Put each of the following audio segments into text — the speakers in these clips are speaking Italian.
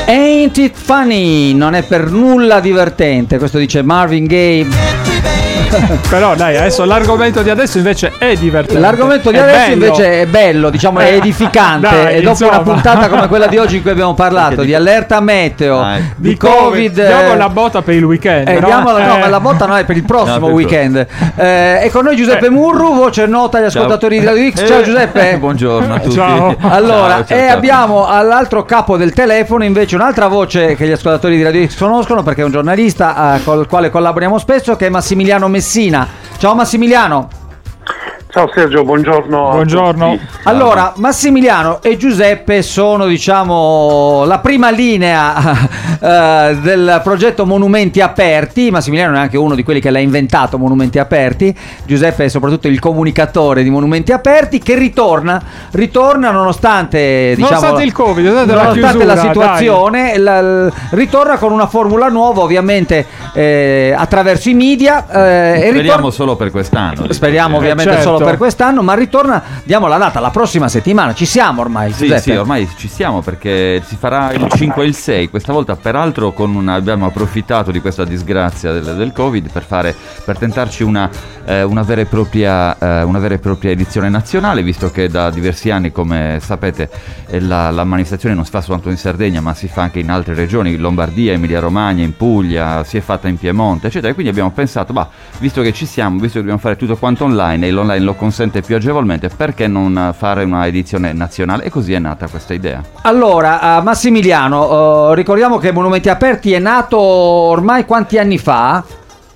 Ain't it funny? Non è per nulla divertente, questo dice Marvin Gaye. Però dai, adesso l'argomento di adesso invece è divertente. L'argomento di adesso invece è bello, diciamo, è edificante. Dai, e dopo insomma, una puntata come quella di oggi in cui abbiamo parlato di allerta meteo, di Covid, diamo la botta per il weekend. No, ma la botta no, è per il prossimo weekend. E con noi Giuseppe Murru, voce nota agli ascoltatori di Radio X. Ciao Giuseppe. Buongiorno a tutti. Ciao. Allora, ciao. abbiamo all'altro capo del telefono invece un'altra voce che gli ascoltatori di Radio X conoscono, perché è un giornalista col quale collaboriamo spesso, che è Massimiliano Messina. Ciao Massimiliano. Ciao Sergio, buongiorno. Buongiorno. Allora, Massimiliano e Giuseppe sono, diciamo, la prima linea del progetto Monumenti Aperti. Massimiliano è anche uno di quelli che l'ha inventato, Monumenti Aperti. Giuseppe è soprattutto il comunicatore di Monumenti Aperti, che ritorna nonostante, diciamo, nonostante il Covid, nonostante chiusura, la situazione, ritorna con una formula nuova, ovviamente attraverso i media. Speriamo solo per quest'anno. Speriamo ovviamente certo. solo per quest'anno, ma ritorna, diamo la data, la prossima settimana. Ci siamo ormai, Giuseppe? Sì, ormai ci siamo, perché si farà il 5 e il 6. Questa volta peraltro abbiamo approfittato di questa disgrazia del Covid per tentarci una vera e propria edizione nazionale, visto che da diversi anni, come sapete, la manifestazione non si fa soltanto in Sardegna, ma si fa anche in altre regioni, Lombardia, Emilia Romagna, in Puglia, si è fatta in Piemonte, eccetera. E quindi abbiamo pensato, visto che ci siamo, visto che dobbiamo fare tutto quanto online e l'online lo consente più agevolmente, perché non fare una edizione nazionale? E così è nata questa idea. Allora, Massimiliano, ricordiamo che Monumenti Aperti è nato ormai quanti anni fa?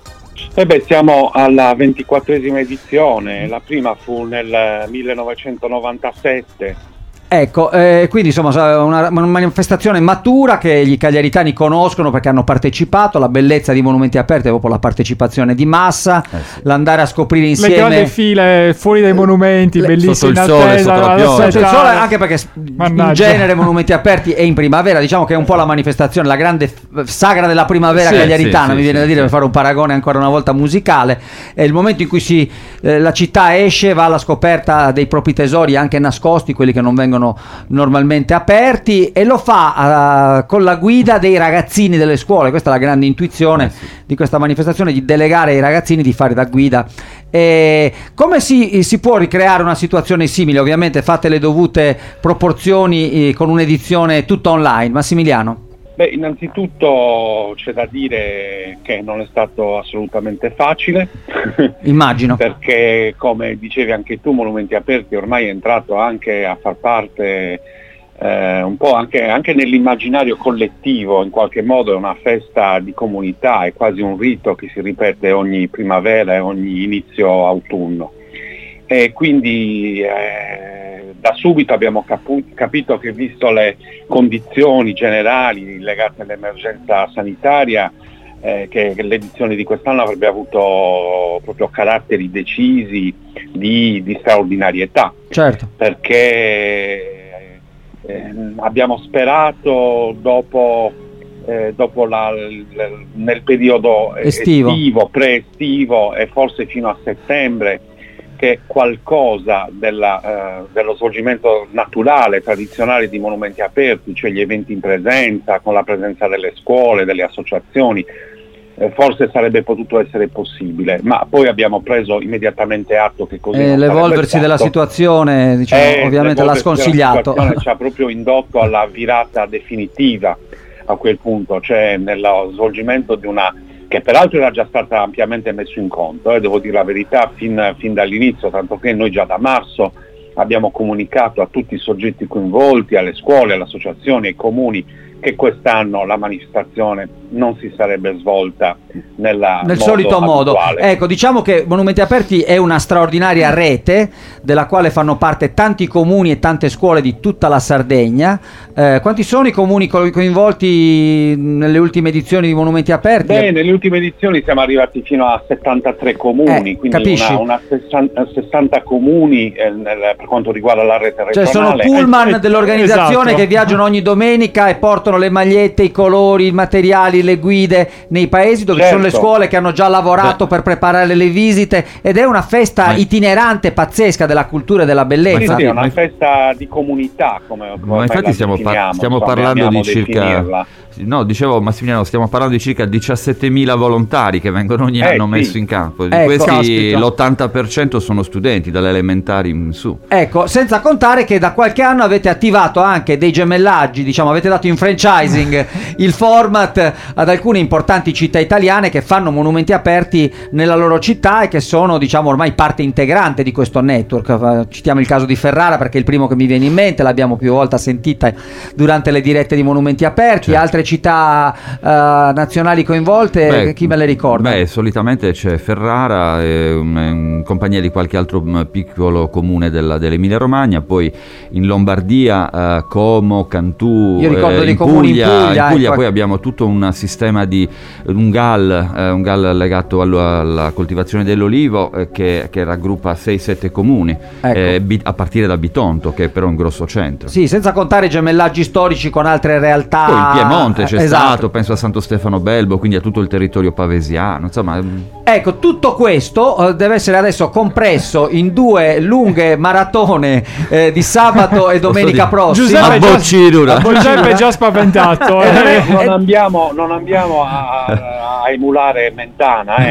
Siamo alla 24esima edizione, la prima fu nel 1997. Ecco, quindi insomma una manifestazione matura che gli cagliaritani conoscono perché hanno partecipato. La bellezza di Monumenti Aperti è proprio la partecipazione di massa, sì. l'andare a scoprire insieme le grandi file fuori dai monumenti, bellissime, sotto il sole, sotto la pioggia. Sotto il sole, anche perché in genere Monumenti Aperti è in primavera, diciamo che è un po' la manifestazione, la grande sagra della primavera cagliaritana, mi viene da dire, per fare un paragone ancora una volta musicale. È il momento in cui la città esce, va alla scoperta dei propri tesori anche nascosti, quelli che non vengono normalmente aperti, e lo fa con la guida dei ragazzini delle scuole. Questa è la grande intuizione di questa manifestazione, di delegare ai ragazzini di fare da guida. Come si può ricreare una situazione simile? Ovviamente fate le dovute proporzioni con un'edizione tutta online. Massimiliano? Innanzitutto c'è da dire che non è stato assolutamente facile. Immagino. Perché, come dicevi anche tu, Monumenti Aperti ormai è entrato anche a far parte un po' anche nell'immaginario collettivo. In qualche modo è una festa di comunità, è quasi un rito che si ripete ogni primavera e ogni inizio autunno. E quindi da subito abbiamo capito che, visto le condizioni generali legate all'emergenza sanitaria, che l'edizione di quest'anno avrebbe avuto proprio caratteri decisi di straordinarietà. Certo. Perché abbiamo sperato dopo nel periodo estivo, pre-estivo e forse fino a settembre, che qualcosa dello svolgimento naturale, tradizionale di Monumenti Aperti, cioè gli eventi in presenza, con la presenza delle scuole, delle associazioni, forse sarebbe potuto essere possibile, ma poi abbiamo preso immediatamente atto che così non l'evolversi della situazione, diciamo, ovviamente l'ha sconsigliato. La situazione ci ha proprio indotto alla virata definitiva a quel punto, cioè nello svolgimento di una, che peraltro era già stata ampiamente messo in conto, devo dire la verità, fin dall'inizio, tanto che noi già da marzo abbiamo comunicato a tutti i soggetti coinvolti, alle scuole, alle associazioni, ai comuni, che quest'anno la manifestazione non si sarebbe svolta nel solito modo. abituale. Ecco, diciamo che Monumenti Aperti è una straordinaria rete della quale fanno parte tanti comuni e tante scuole di tutta la Sardegna. Quanti sono i comuni coinvolti nelle ultime edizioni di Monumenti Aperti? Nelle ultime edizioni siamo arrivati fino a 73 comuni, quindi una 60 comuni per quanto riguarda la rete regionale. Cioè sono pullman dell'organizzazione, esatto, che viaggiano ogni domenica e portano portano le magliette, i colori, i materiali, le guide nei paesi dove ci sono le scuole che hanno già lavorato per preparare le visite, ed è una festa itinerante pazzesca della cultura e della bellezza. Sì, è una festa di comunità, ma infatti stiamo parlando di circa... No, dicevo Massimiliano, stiamo parlando di circa 17.000 volontari che vengono ogni anno messi in campo. Di questi l'80% sono studenti, dalle elementari in su. Ecco, senza contare che da qualche anno avete attivato anche dei gemellaggi, diciamo, avete dato in franchising il format ad alcune importanti città italiane che fanno monumenti aperti nella loro città e che sono, diciamo, ormai parte integrante di questo network. Citiamo il caso di Ferrara perché è il primo che mi viene in mente, l'abbiamo più volte sentita durante le dirette di monumenti aperti, altre città nazionali coinvolte, chi me le ricorda? Solitamente c'è Ferrara, in compagnia di qualche altro piccolo comune dell'Emilia Romagna, poi in Lombardia Como, Cantù, io ricordo dei comuni in Puglia, poi abbiamo tutto un sistema di un GAL legato alla coltivazione dell'olivo che raggruppa 6-7 comuni, a partire da Bitonto, che è però un grosso centro. Sì, senza contare i gemellaggi storici con altre realtà. Poi il Piemonte c'è stato, penso a Santo Stefano Belbo, quindi a tutto il territorio pavesiano, insomma. Ecco, tutto questo deve essere adesso compresso in 2 lunghe maratone di sabato e domenica prossima. Giuseppe è già spaventato. Non andiamo a emulare Mentana.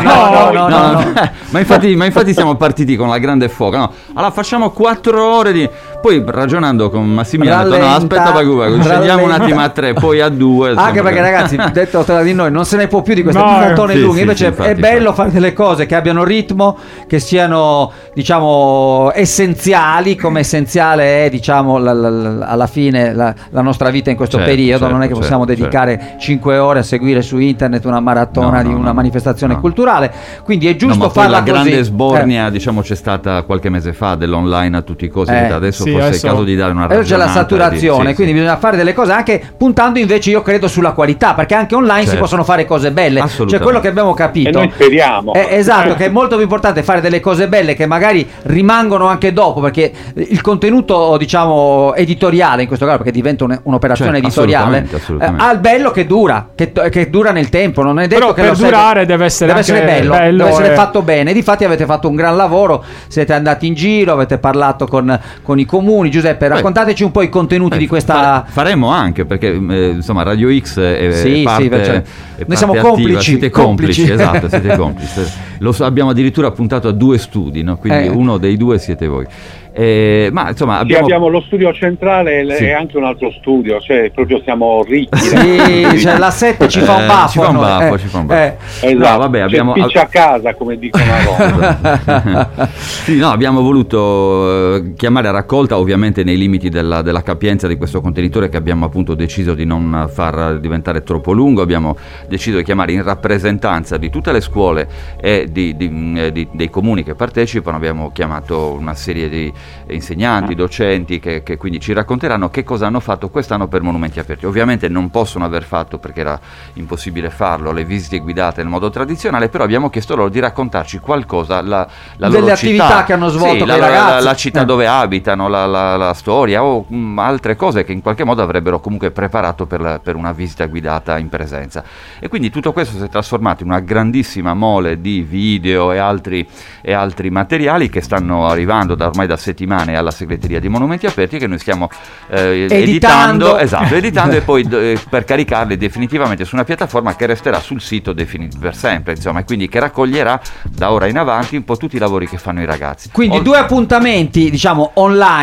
No. Ma infatti siamo partiti con la grande foga. No, allora facciamo 4 ore poi ragionando con Massimiliano, aspetta, scendiamo un attimo a 3, poi a 2. Anche perché ragazzi, detto tra di noi, non se ne può più di queste maratone lunghe. Invece è bello fare delle cose che abbiano ritmo, che siano, diciamo, essenziali, come essenziale è, diciamo, alla fine la nostra vita in questo periodo. Non è che possiamo dedicare 5 ore a seguire su internet una maratona di una manifestazione culturale, quindi è giusto farla così. La grande sbornia, diciamo, c'è stata qualche mese fa dell'online a tutti i costi, adesso forse è il caso di dare una ragionata. C'è la saturazione, quindi bisogna fare delle cose anche puntando invece, io credo, sulla qualità, perché anche online si possono fare cose belle. Cioè, quello che abbiamo capito, e noi speriamo, esatto, che è molto più importante fare delle cose belle che magari rimangono anche dopo, perché il contenuto, diciamo, editoriale in questo caso, perché diventa un'operazione editoriale, ha il bello che dura, che dura nel tempo. Non è detto che per durare deve essere bello, deve essere fatto bene. Difatti avete fatto un gran lavoro, siete andati in giro, avete parlato con i comuni. Giuseppe, raccontateci un po' i contenuti di questa. Faremo anche, perché insomma Radio X è parte, noi siamo complici. Siete complici, esatto, siete complici. Abbiamo addirittura puntato a 2 studi, no? Quindi uno dei 2 siete voi. Ma insomma abbiamo lo studio centrale e anche un altro studio, cioè proprio siamo ricchi. Cioè, la 7 ci fa un baffo. Esatto. No, vabbè, abbiamo a casa, come dicono a Roma. Abbiamo voluto chiamare a raccolta, ovviamente nei limiti della capienza di questo contenitore, che abbiamo appunto deciso di non far diventare troppo lungo. Abbiamo deciso di chiamare in rappresentanza di tutte le scuole e dei comuni che partecipano. Abbiamo chiamato una serie di insegnanti, docenti che quindi ci racconteranno che cosa hanno fatto quest'anno per monumenti aperti. Ovviamente non possono aver fatto, perché era impossibile farlo, le visite guidate nel modo tradizionale, però abbiamo chiesto loro di raccontarci qualcosa, la delle loro attività città, che hanno svolto con i ragazzi, la città dove abitano, la storia o altre cose che in qualche modo avrebbero comunque preparato per una visita guidata in presenza. E quindi tutto questo si è trasformato in una grandissima mole di video e altri materiali che stanno arrivando ormai da settimane alla segreteria di Monumenti Aperti, che noi stiamo editando e poi per caricarli definitivamente su una piattaforma che resterà sul sito per sempre, insomma, e quindi che raccoglierà da ora in avanti un po' tutti i lavori che fanno i ragazzi. Quindi 2 appuntamenti, diciamo,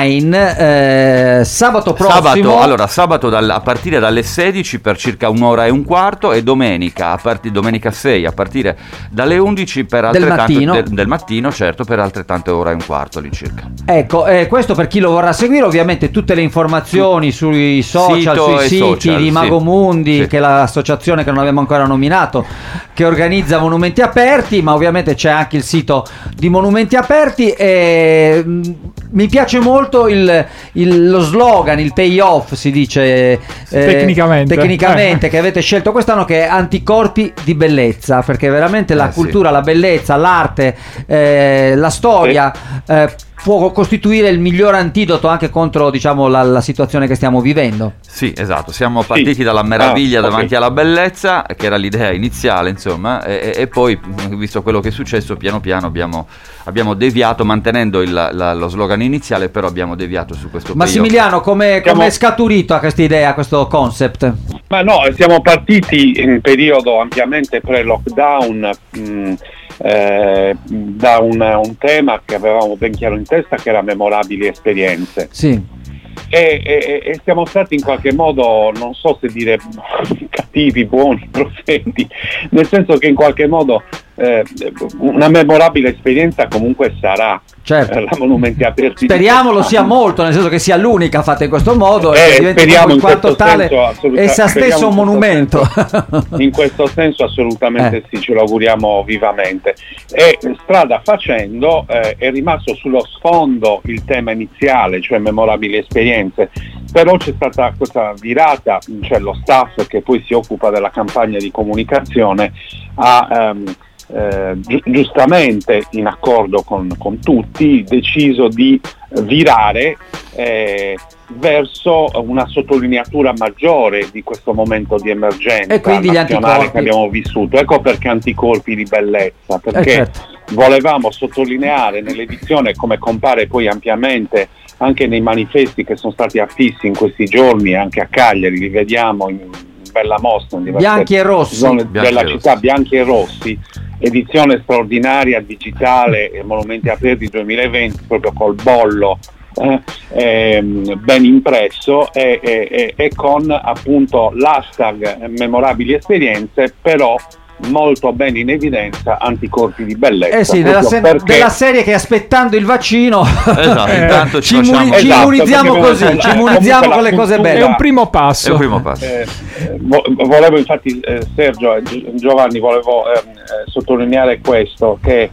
online sabato prossimo. Sabato a partire dalle 16 per circa 1 ora e un quarto, e domenica 6 a partire dalle 11 per del mattino, certo, per altrettante ore e un quarto all'incirca. Ecco, questo per chi lo vorrà seguire. Ovviamente tutte le informazioni sui social, sui siti di Magomundi, che è l'associazione che non abbiamo ancora nominato, che organizza Monumenti Aperti, ma ovviamente c'è anche il sito di Monumenti Aperti. E mi piace molto lo slogan, il payoff si dice tecnicamente che avete scelto quest'anno, che è anticorpi di bellezza, perché veramente la cultura, la bellezza, l'arte, la storia può costituire il miglior antidoto anche contro, diciamo, la situazione che stiamo vivendo. Sì, esatto, siamo partiti dalla meraviglia davanti alla bellezza, che era l'idea iniziale, insomma, e poi, visto quello che è successo, piano piano abbiamo deviato, mantenendo lo slogan iniziale, però abbiamo deviato su questo Massimiliano, come è scaturito a questa idea, a questo concept? Ma no, siamo partiti in periodo ampiamente pre-lockdown da un tema che avevamo ben chiaro in testa, che era memorabili esperienze. Sì. E siamo stati in qualche modo, non so se dire cattivi, buoni, profeti, nel senso che in qualche modo una memorabile esperienza comunque sarà. Certo. La Monumenti Aperti. Speriamo lo sia molto, nel senso che sia l'unica fatta in questo modo e speriamo in quanto tale essa stesso un monumento. In questo senso assolutamente sì, ce lo auguriamo vivamente. E strada facendo è rimasto sullo sfondo il tema iniziale, cioè memorabili esperienze, però c'è stata questa virata, cioè lo staff che poi si occupa della campagna di comunicazione ha giustamente, in accordo con tutti, deciso di virare verso una sottolineatura maggiore di questo momento di emergenza e quindi nazionale che abbiamo vissuto. Ecco perché anticorpi di bellezza, perché certo, volevamo sottolineare nell'edizione, come compare poi ampiamente anche nei manifesti che sono stati affissi in questi giorni anche a Cagliari, li vediamo in bella mostra in diverse bianchi e rossi zone della città, bianchi e rossi, edizione straordinaria digitale, Monumenti Aperti 2020, proprio col bollo ben impresso e con appunto l'hashtag memorabili esperienze, però molto bene in evidenza anticorpi di bellezza. Sì, della serie che aspettando il vaccino intanto ci immunizziamo così, ci immunizziamo con le cose belle. È un primo passo. Volevo infatti Sergio, Giovanni, volevo sottolineare questo, che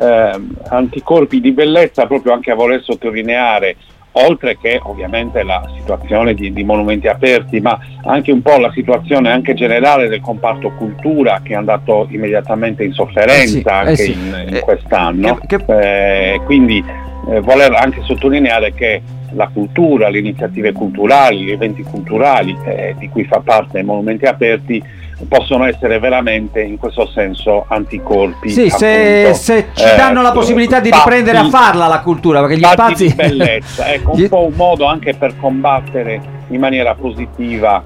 anticorpi di bellezza, proprio anche a voler sottolineare, oltre che ovviamente la situazione di Monumenti Aperti, ma anche un po' la situazione anche generale del comparto cultura, che è andato immediatamente in sofferenza in quest'anno, quindi voler anche sottolineare che la cultura, le iniziative culturali, gli eventi culturali di cui fa parte Monumenti Aperti possono essere veramente in questo senso anticorpi. Sì, se ci danno la possibilità di riprendere a farla la cultura, perché gli spazi di bellezza, ecco, un po' un modo anche per combattere in maniera positiva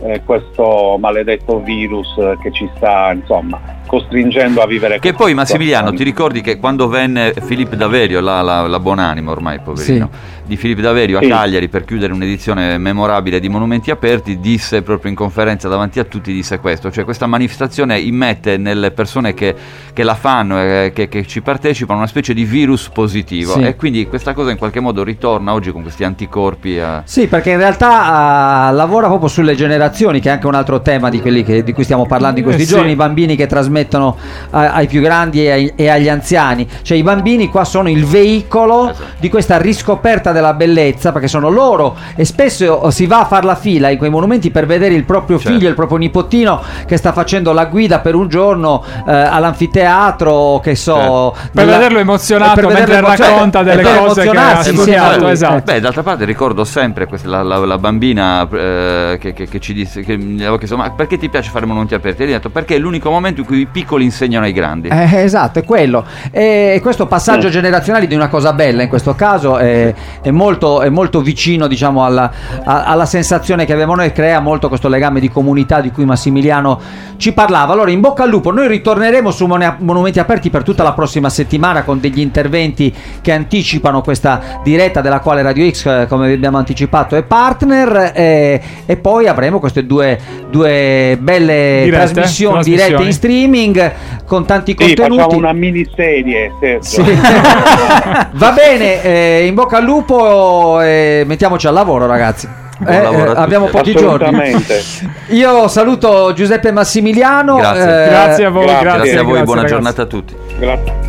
questo maledetto virus che ci sta, insomma, costringendo a vivere. Che poi, Massimiliano, ti ricordi che quando venne Filippo Daverio, la buonanima ormai, poverino, di Filippo Daverio a Cagliari per chiudere un'edizione memorabile di Monumenti Aperti, disse proprio in conferenza davanti a tutti, disse questo, cioè questa manifestazione immette nelle persone che la fanno e che ci partecipano una specie di virus positivo, e quindi questa cosa in qualche modo ritorna oggi con questi anticorpi Sì, perché in realtà lavora proprio sulle generazioni, che è anche un altro tema di quelli di cui stiamo parlando in questi giorni, i bambini che trasmettono ai più grandi e agli anziani, cioè i bambini qua sono il veicolo di questa riscoperta della bellezza, perché sono loro, e spesso si va a far la fila in quei monumenti per vedere il proprio figlio, il proprio nipotino che sta facendo la guida per un giorno all'anfiteatro, che so, per vederlo emozionato mentre racconta delle cose che ha studiato. Beh, d'altra parte ricordo sempre la bambina che ci disse che insomma, perché ti piace fare Monumenti Aperti? E gli ho detto perché è l'unico momento in cui i piccoli insegnano ai grandi. Esatto, è quello. E questo passaggio generazionale di una cosa bella in questo caso è molto vicino, diciamo, alla sensazione che abbiamo noi, crea molto questo legame di comunità di cui Massimiliano ci parlava. Allora, in bocca al lupo, noi ritorneremo su Monumenti Aperti per tutta la prossima settimana con degli interventi che anticipano questa diretta della quale Radio X, come abbiamo anticipato, è partner, e poi avremo queste due belle trasmissioni dirette in streaming con tanti contenuti. Facciamo una miniserie, Sergio. Va bene, in bocca al lupo, mettiamoci al lavoro, ragazzi. Abbiamo pochi giorni. Io saluto Giuseppe Massimiliano. Grazie a voi, grazie buona giornata a tutti. Grazie.